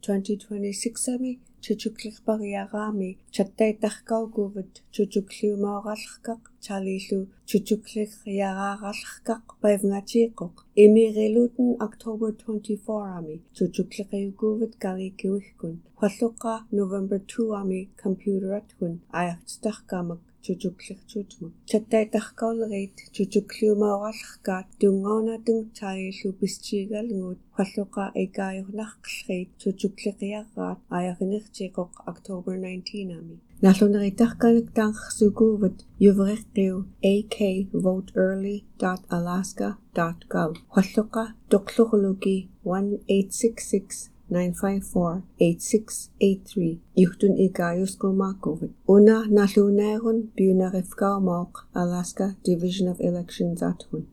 2026-ami chuchukliqpariaraami chattaitarkaukuvat chuchukliumaorallerkaq charliillu chuchukliqriaraarallerkaq paivngatiiqoq imiriluten October 24-ami chuchukliqiukuvat karikiuikkun falluqa November 2-ami computeratkun ayartitarkaamak chuchukliqtuutmak chattaitarkauleriit chuchukliumaorallerkaat tungaunatun charliillu pistiigalnguut falluqa ikaajornarqillriit chuchukliqiarraat ayarinertiiqoq October 19-ami nalluneritarkanak taanqersukuuvat yuveriqqiu akvoteearly.alaska.gov falluqa toqlurluki 1-866-954-8683 yuhtun ikaajusqumaakkuvat una nalluunaerun pionarifkaumaoq Alaska Division of Elections atun